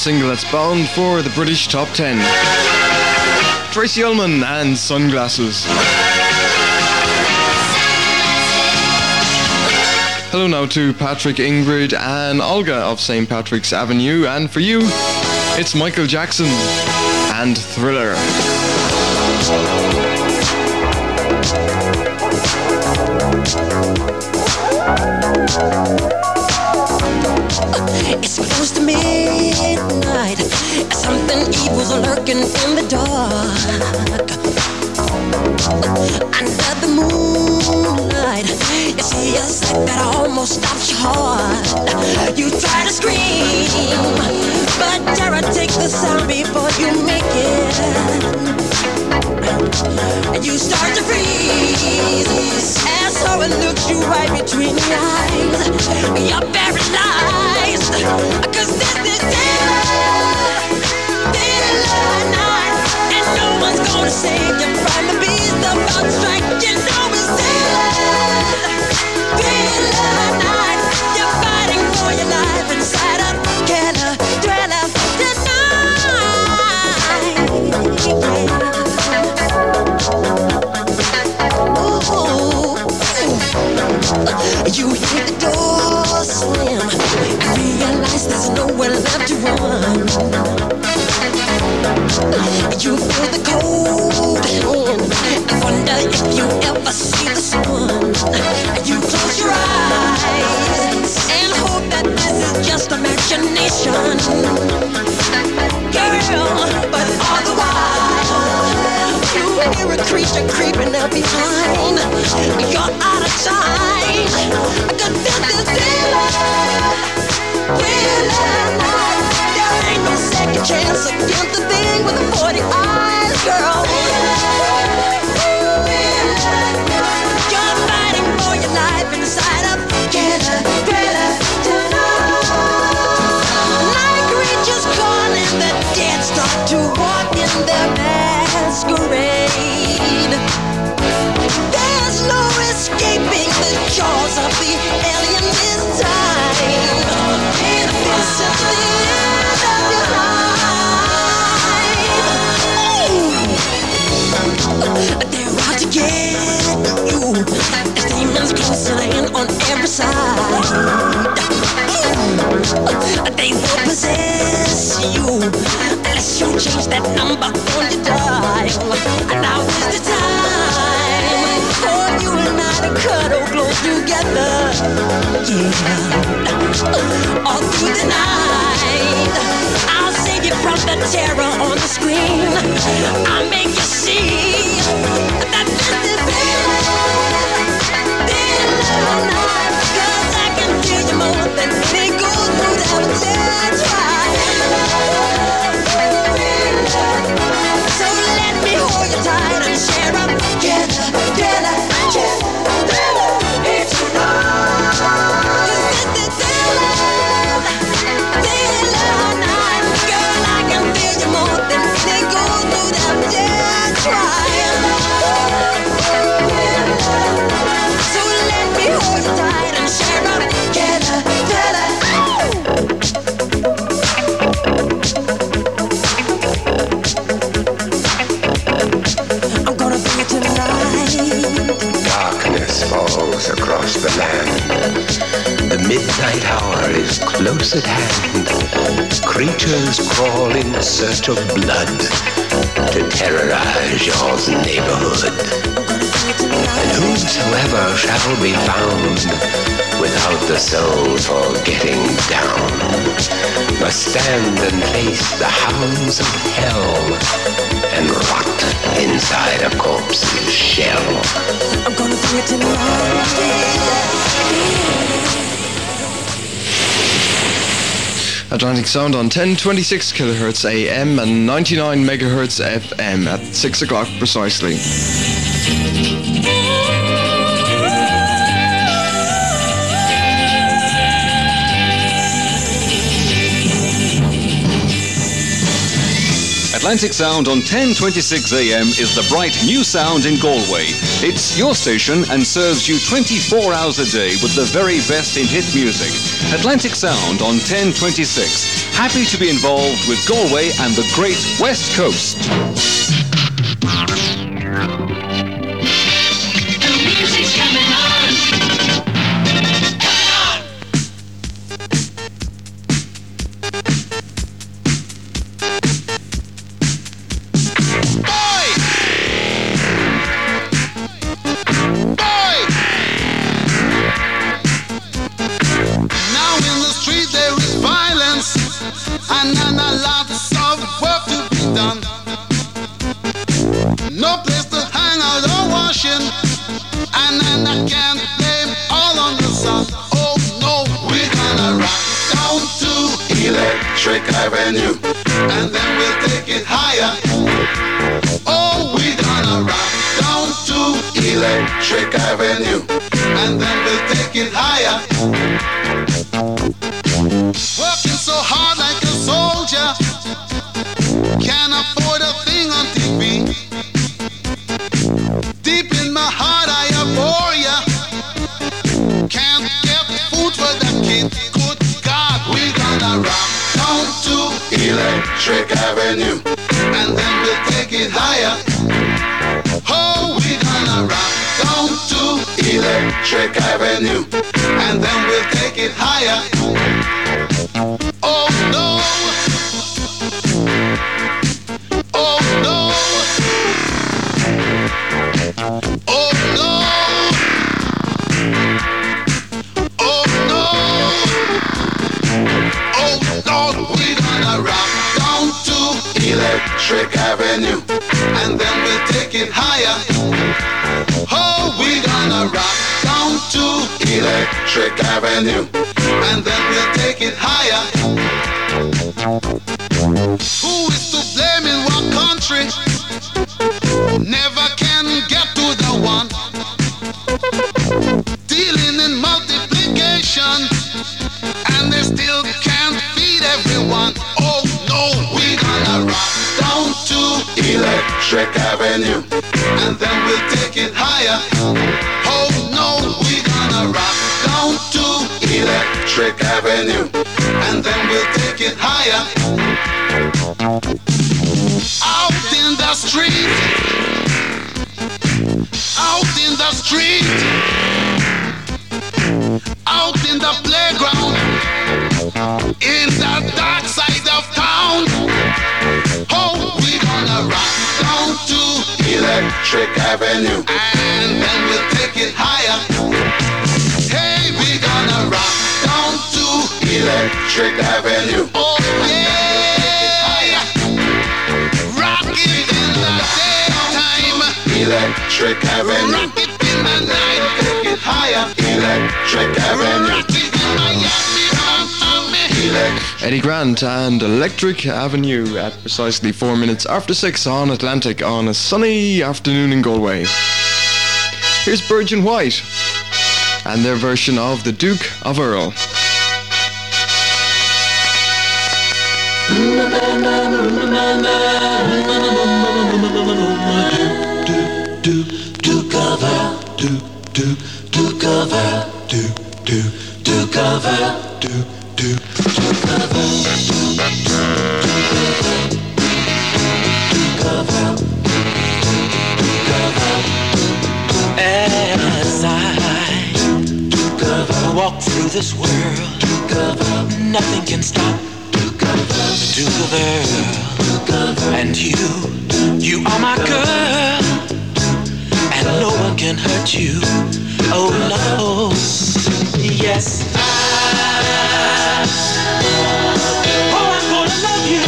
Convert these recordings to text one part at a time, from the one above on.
single that's bound for the British Top 10. Tracy Ullman and Sunglasses. Hello now to Patrick, Ingrid and Olga of St. Patrick's Avenue, and for you, it's Michael Jackson and Thriller. It's close to midnight. Something evil's lurking in the dark. Under the moonlight, you see a sight that almost stops your heart. You try to scream, but terror takes the sound before you make it. And you start to freeze as someone looks you right between the eyes. You're paralyzed, 'cause this is daylight night, and no one's gonna save you from the beast about to strike. You know it's daylight night. You're fighting for your life inside a killer thriller tonight. You hear the door slam and realize there's nowhere left to run. You feel the cold hand and wonder if you ever see the sun. You close your eyes and hope that this is just imagination, girl. But all the while you hear a creature creeping up behind. You're out of time, 'cause this is daylight night. There ain't no second chance against the thing with the 40 eyes, girl. You're fighting for your life inside a killer thriller tonight. Night creatures calling, the dead start to walk in their masquerade. There's no escaping the jaws of the alien this time. This is the end of your life. They're out to get you. As demons closing in on every side. They will possess you unless you change that number on your dial. And now is the time for you and I to cuddle close together. Yeah, all through the night, I'll save you from the terror on the screen. I'll make you see that this is daylight night. 'Cause I can feel you more than any goes through that dead try. So let me hold you tight and share up together, together, together, it's tonight. 'Cause this is daylight night. Girl, I can feel you more than any goes through that dead try. So let me hold you tight and share up together, together. I'm gonna be tonight. Darkness falls across the land. The midnight hour is close at hand. Creatures crawl in search of blood to terrorize your neighborhood. And whosoever shall be found without the soul for getting down must stand and face the hounds of hell and rot inside a corpse's shell. I'm gonna do it tonight. Atlantic Sound on 1026 kHz AM and 99 MHz FM at 6 o'clock precisely. Atlantic Sound on 10:26 a.m. is the bright new sound in Galway. It's your station and serves you 24 hours a day with the very best in hit music. Atlantic Sound on 10:26. Happy to be involved with Galway and the great West Coast. The music's coming on. And a lot of work to be done. No place to hang out or washing, and I can't blame all on the sun. Oh no, we're gonna rock down to Electric Avenue, and then we'll take it higher. Oh, we're gonna rock down to Electric Avenue, and then we'll take it higher. Working so hard like a soldier, can't afford a thing on TV. Deep in my heart I abhor ya. Can't get food for the kid. Good God, we're gonna rock down to Electric Avenue, and then we'll take it higher. Oh, we're gonna rock down to Electric Avenue, and then we'll take it higher. Oh no! Oh no! Oh no! Oh no! Oh Lord, we're gonna rock down to Electric Avenue, and then we'll take it higher. Oh, we're gonna rock down to Electric Avenue, and then we'll take it higher. Who is to blame in what country? Never can get to the one. Dealing in multiplication, and they still can't feed everyone. Oh no, we're gonna rock down to Electric Avenue, and then we'll take it higher. Oh no, we're gonna rock down to Electric Avenue, and then we'll take it higher. Out in the street, out in the street, out in the playground, in the dark side of town. Oh, we're gonna rock down to Electric Avenue, and then we'll take it higher. Hey, we're gonna rock down to Electric Avenue. Oh yeah, rock it in the daytime, Electric Avenue. Rock it in the night, take it higher, Electric Avenue. Rock it in Miami, Eddie Grant and Electric Avenue at precisely 4 minutes after 6 on Atlantic on a sunny afternoon in Galway. Here's Virgin White and their version of The Duke of Earl. Duke of Earl, Duke of Earl, Duke of Earl, Duke of Earl, as I walk through this world, nothing can stop the Duke of Earl. And you are my girl, and no one can hurt you. Oh no, yes I'm gonna love you.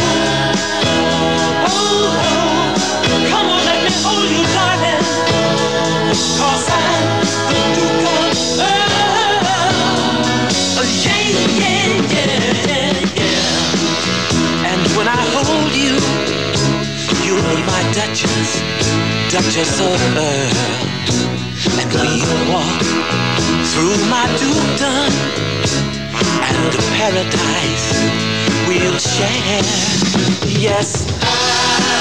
Oh, come on, let me hold you, darling. 'Cause I'm the Duke of Earl. Oh, yeah. And when I hold you, you'll be my Duchess of Earl. And we'll walk through my dukedom, and the paradise we'll share. Yes,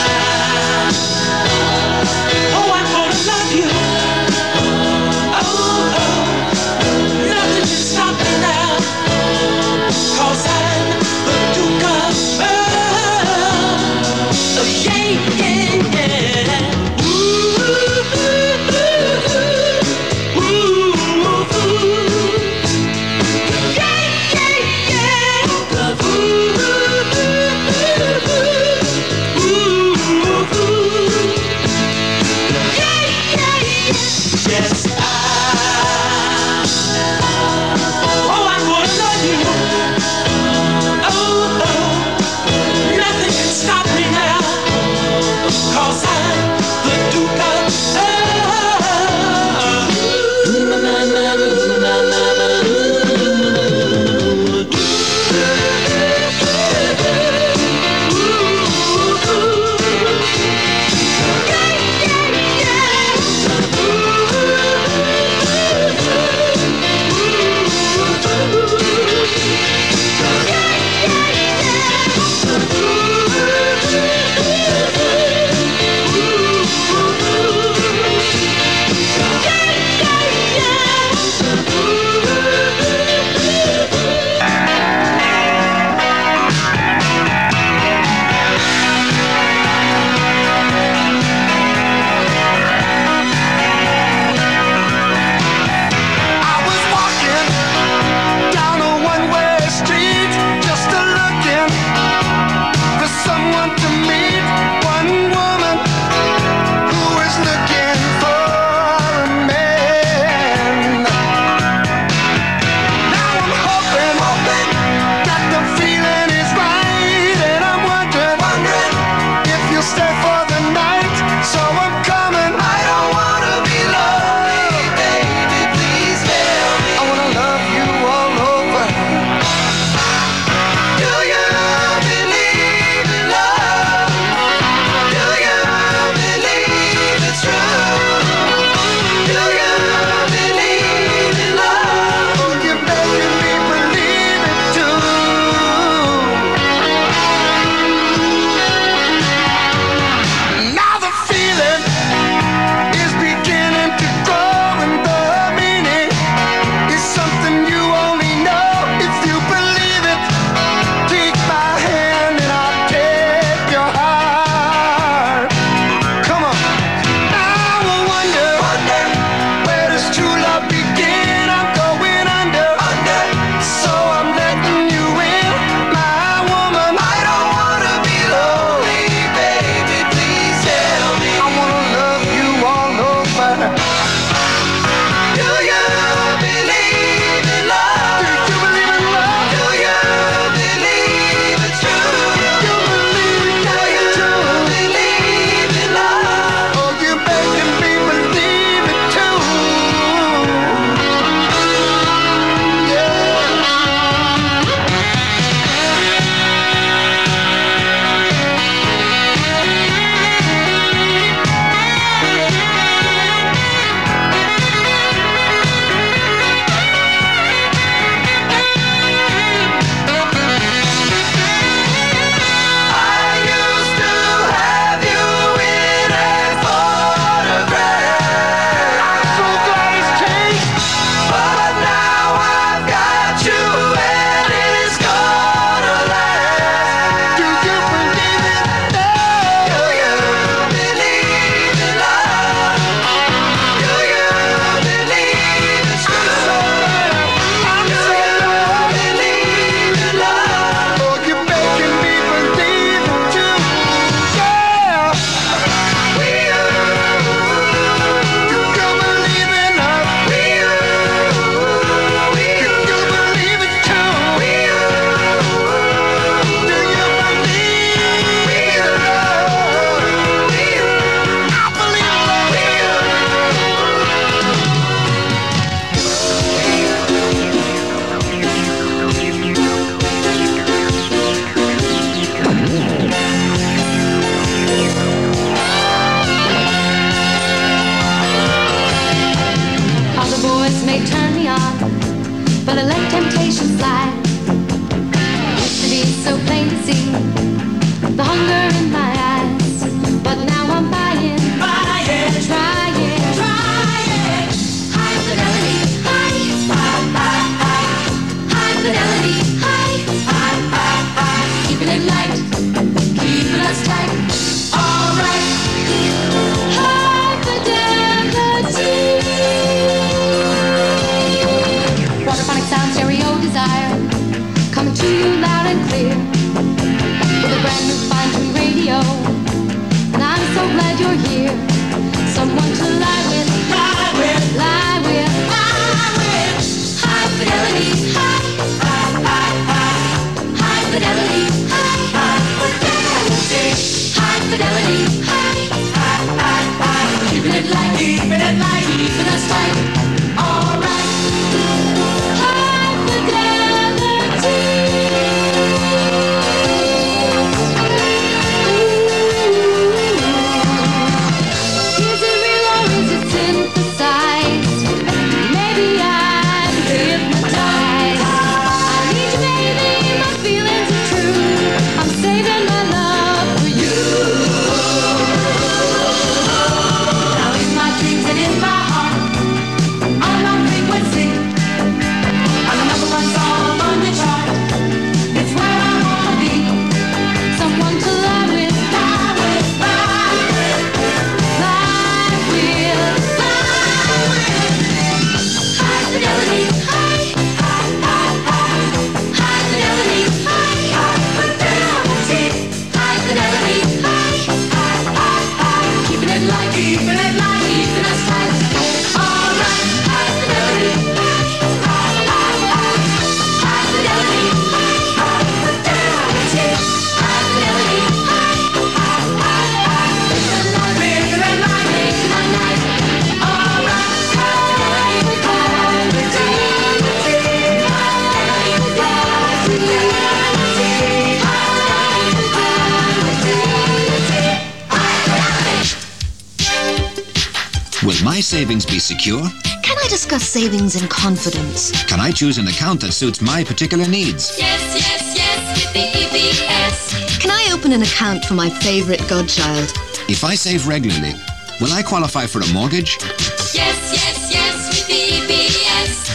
Will my savings be secure? Can I discuss savings in confidence? Can I choose an account that suits my particular needs? Yes, yes, yes, with the EBS. Can I open an account for my favourite godchild? If I save regularly, will I qualify for a mortgage? Yes, yes, yes, with the EBS.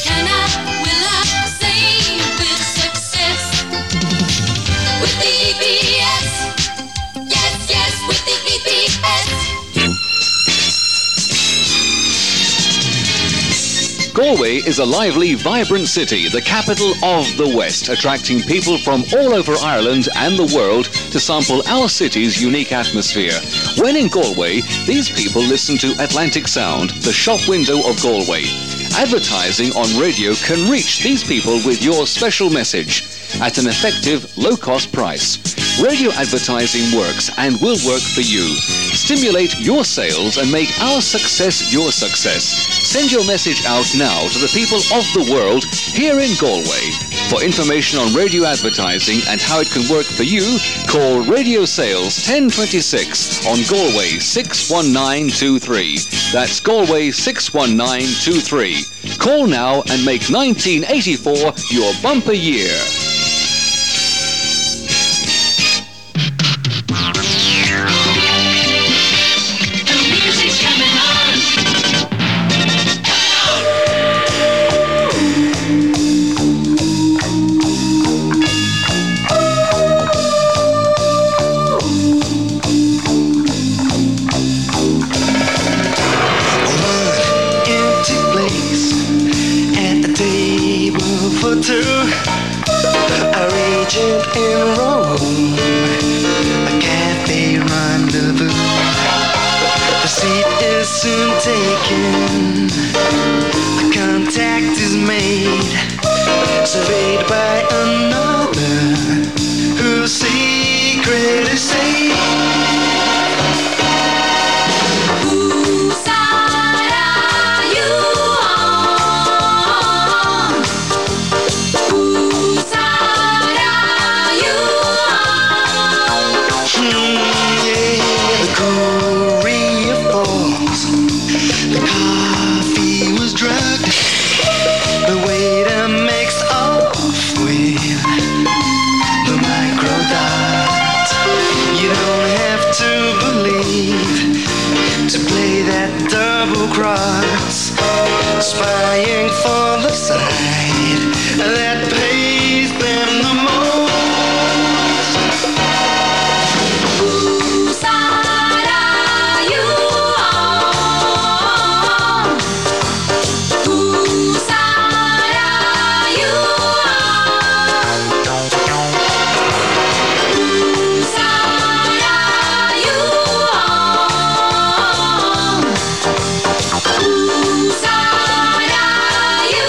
Will I save with success? With the EBS. Yes, yes, with the EBS. Galway is a lively, vibrant city, the capital of the West, attracting people from all over Ireland and the world to sample our city's unique atmosphere. When in Galway, these people listen to Atlantic Sound, the shop window of Galway. Advertising on radio can reach these people with your special message at an effective, low-cost price. Radio advertising works and will work for you. Stimulate your sales and make our success your success. Send your message out now to the people of the world here in Galway. For information on radio advertising and how it can work for you, call Radio Sales 1026 on Galway 61923. That's Galway 61923. Call now and make 1984 your bumper year. A regent in Rome, a cafe rendezvous. The seat is soon taken, the contact is made, surveyed by another whose secret is safe. Whose side are you on? Whose side are you on? Yeah, the Korea falls. The coffee was drugged. The waiter makes off with the microdot. You don't have to believe to play that double cross, spying for the side that pays them the most. Whose side are you on? Whose side are you on? Whose side are you on? Whose side are you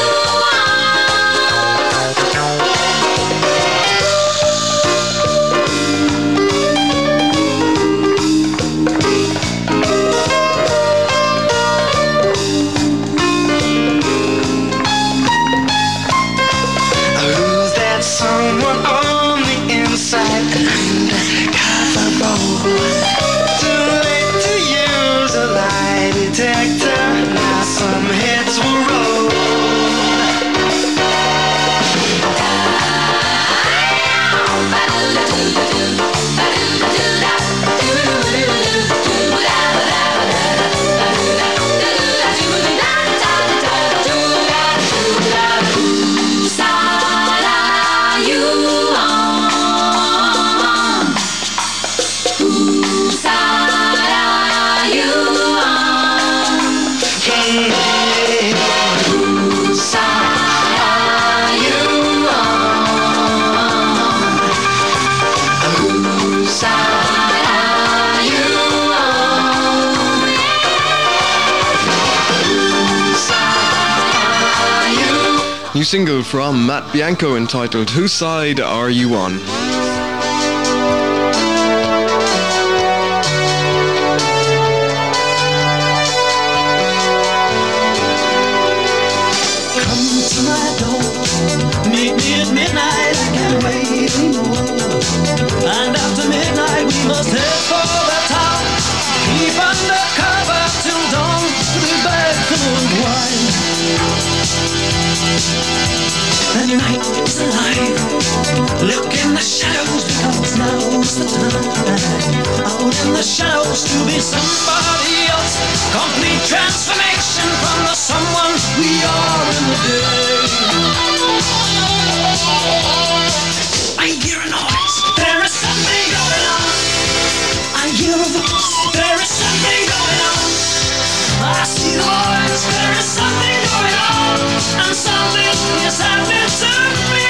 new single from Matt Bianco entitled Whose Side Are You On? Meet me at midnight, I can't wait anymore. And after midnight we must head for the top. Keep under cover till dawn, to be back to unwind. The night is alive. Look in the shadows because now's the time. Out in the shadows to be somebody else. Complete transformation from the someone we are in the day. I hear a noise. There is something going on. I hear a voice. There is something going on. I see the voice. There is something going on. And something is happening to me.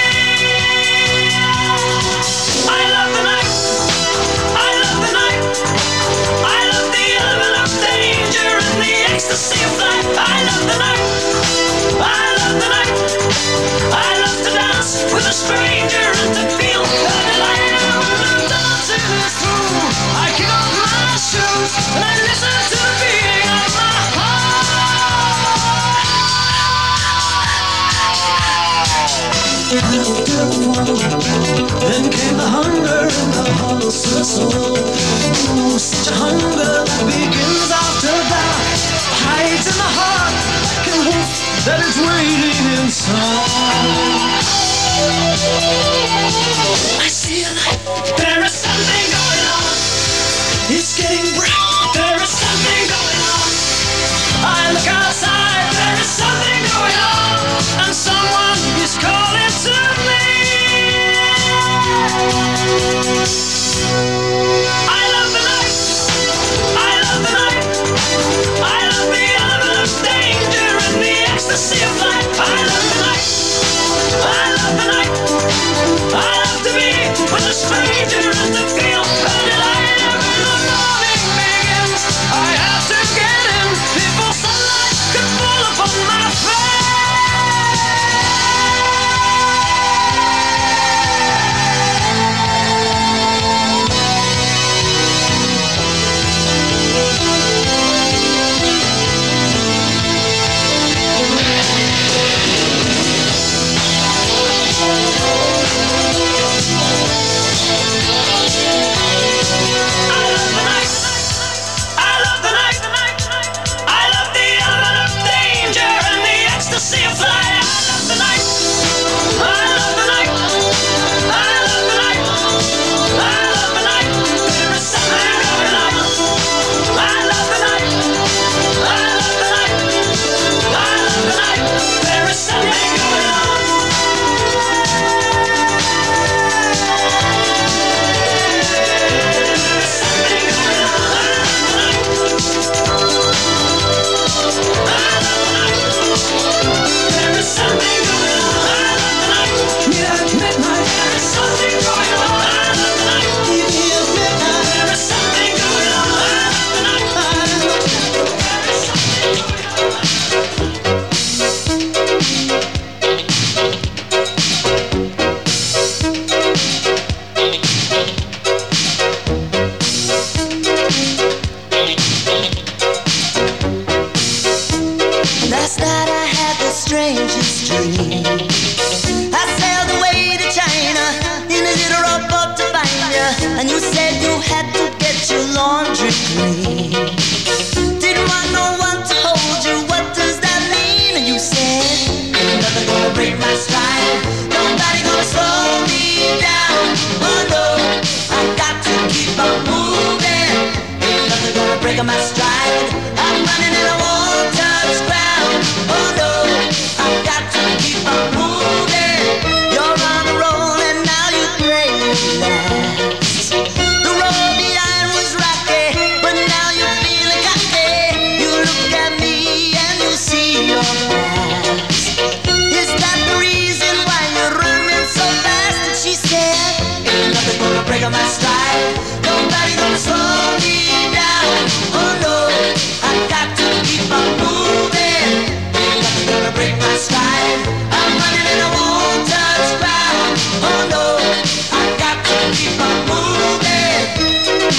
I love the night. I love the night. I love the element of danger and the ecstasy of life. I love the night. I love the night. I love to dance with a stranger and to feel the delight. When the dancing is through, I kick off my shoes and I listen to the beating of my heart. After the fall, then came the hunger in the hearts of the soul. Oh, such a hunger that begins after that, hides in the heart like a wolf that is waiting inside. I see a light. There is something going on. It's getting bright. There is something going on. I look outside. There is something going on, and someone is calling to me. I love the night. I love the night. I love the element of danger and the ecstasy of life. I love the night. I love the night. I love to be with a stranger and to feel the delight of the morning begins.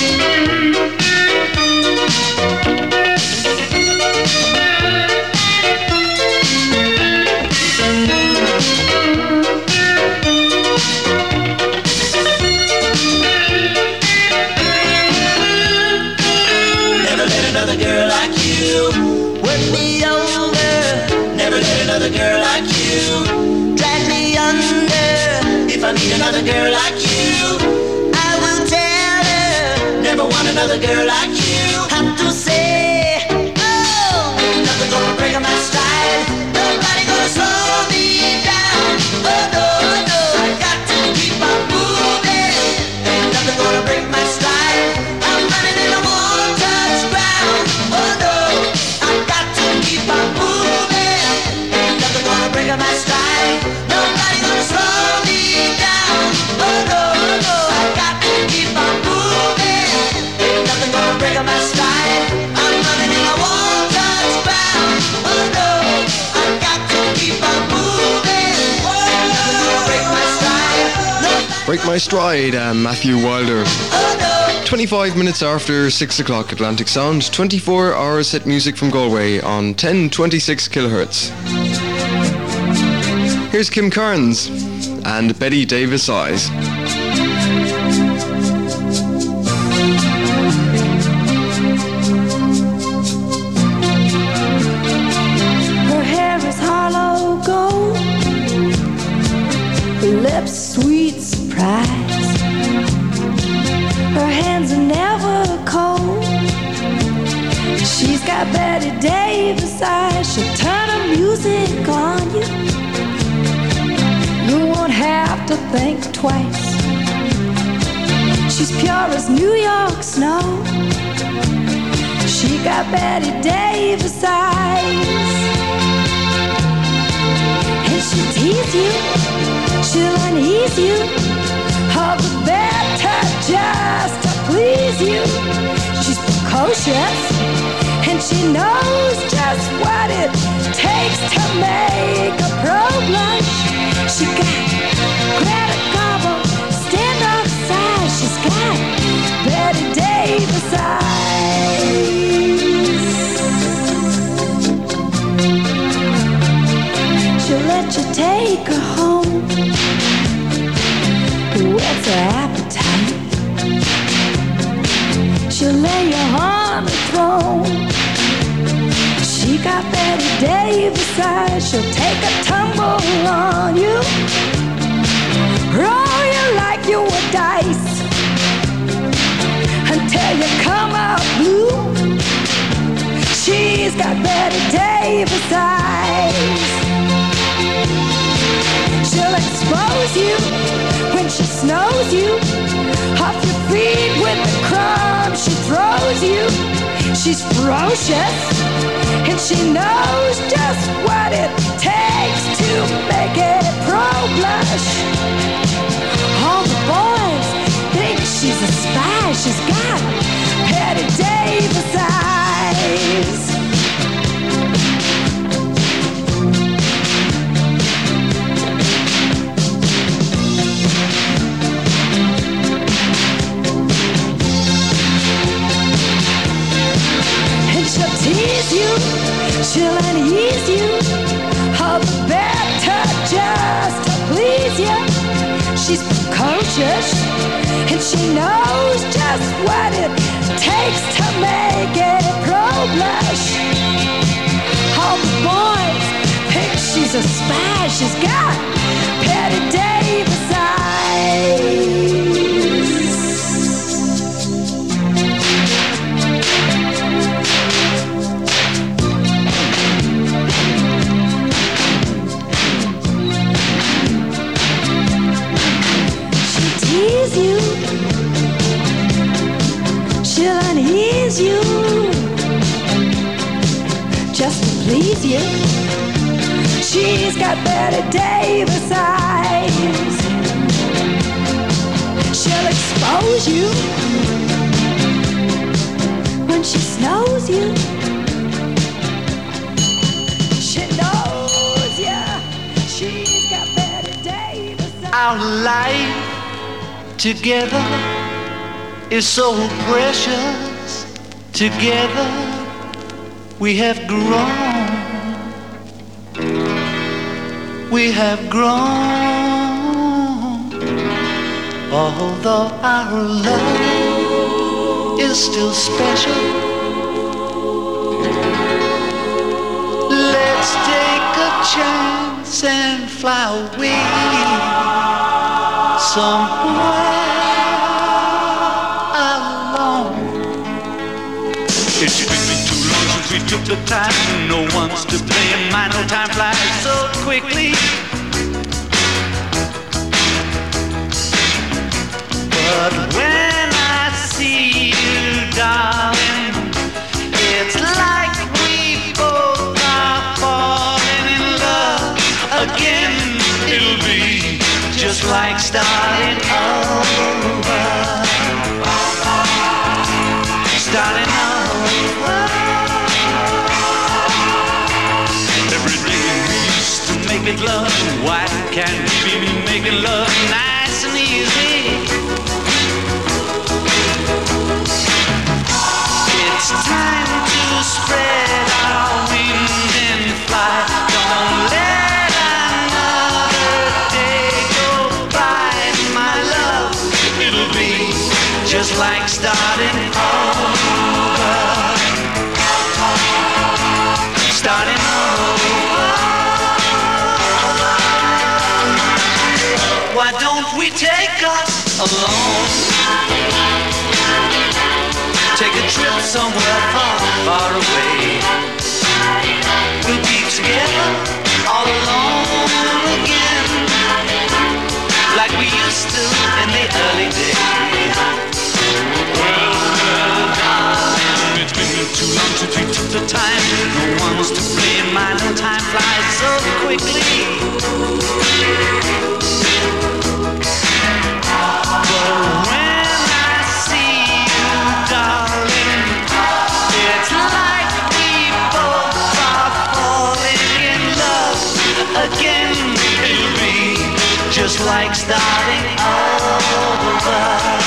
Another girl like you, I will tell her. Never want another girl like you. Have to say, oh, nothing gonna break my stride. Nobody gonna slow me down. Oh no, no, I got to keep on moving. Ain't nothing gonna break my stride. I'm running in a one-touch ground. Oh no, I got to keep on moving. Ain't nothing gonna break my stride. Nobody gonna slow me down. Oh no, no, I got to keep on moving. Ain't nothing gonna break my stride. I'm running in a one-touch ground. Oh no, I got to keep on moving. Ain't nothing gonna break my stride. Break My Stride, Matthew Wilder. 25 minutes after 6 o'clock Atlantic Sound, 24 hours hit music from Galway on 1026 kilohertz. Here's Kim Carnes and Betty Davis Eyes. Her hair is hollow gold, her lips sweet surprise. Her hands are never cold. She's got Betty Davis eyes. She'll turn her music on you. You won't have to think twice. She's pure as New York snow. She got Betty Davis eyes. And she'll tease you, she'll unease you, all the better just to please you. She's precocious, and she knows just what it takes to make a pro blush. She got Greta Garbo, stand-off size. She's got Betty Davis eyes. She'll let you take her home. What's her appetite? She'll lay you on the throne. She got Betty Davis eyes. She'll take a tumble on you, roll you like you were dice, until you come out blue. She's got Betty Davis eyes. She'll expose you when she snows you, off your feet with the crumbs she throws you. She's ferocious, and she knows just what it takes to make a pro blush. All the boys think she's a spy. She's got Betty Davis eyes. She'll tease you, she'll unease you, all the better just to please you. She's precocious, and she knows just what it takes to make a pro blush. All the boys think she's a spy. She's got Betty Davis eyes. You, she'll unease you, just to please you. She's got Betty Davis eyes. She'll expose you when she snows you. She knows ya. She's got Betty Davis eyes. Our life together is so precious. Together we have grown. We have grown. Although our love is still special, let's take a chance and fly away somewhere alone. It's been too long since we took the time. No one's to blame. My no time flies so quickly. But when I see you, darling, it's like we both are falling in love again. It'll be just like starting over. Starting over. Every day we used to make it love. Why can't we be making love nice and easy? It's time to spread our wings and fly. Don't let another day go by, my love. It'll be just like starting over. Starting over. Why don't we take us alone? Take a trip somewhere far, far away. We'll be together all alone again, like we used to in the early days. Well, darling, it's been too long since we took the time. No one's to blame. I know time flies so quickly. But when I see you, darling, it's like we both are falling in love again. It'll be just like starting over.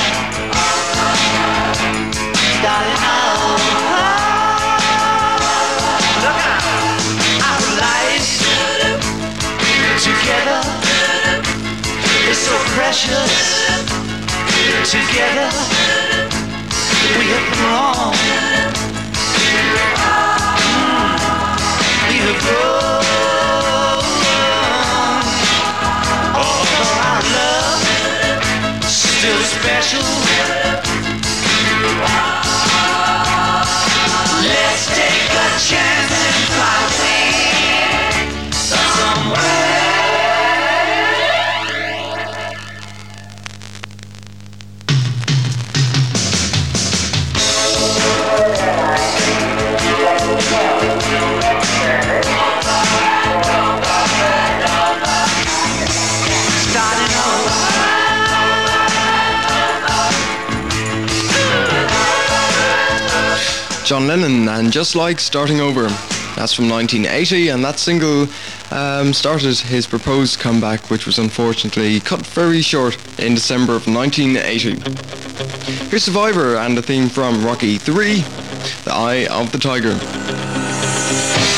Starting over. Look out. Our life together is so precious. Together we have grown. We have grown. Although our love still special, let's take a chance and fly away somewhere. John Lennon and Just Like Starting Over. That's from 1980, and that single started his proposed comeback, which was unfortunately cut very short in December of 1980. Here's Survivor and the theme from Rocky III, The Eye of the Tiger.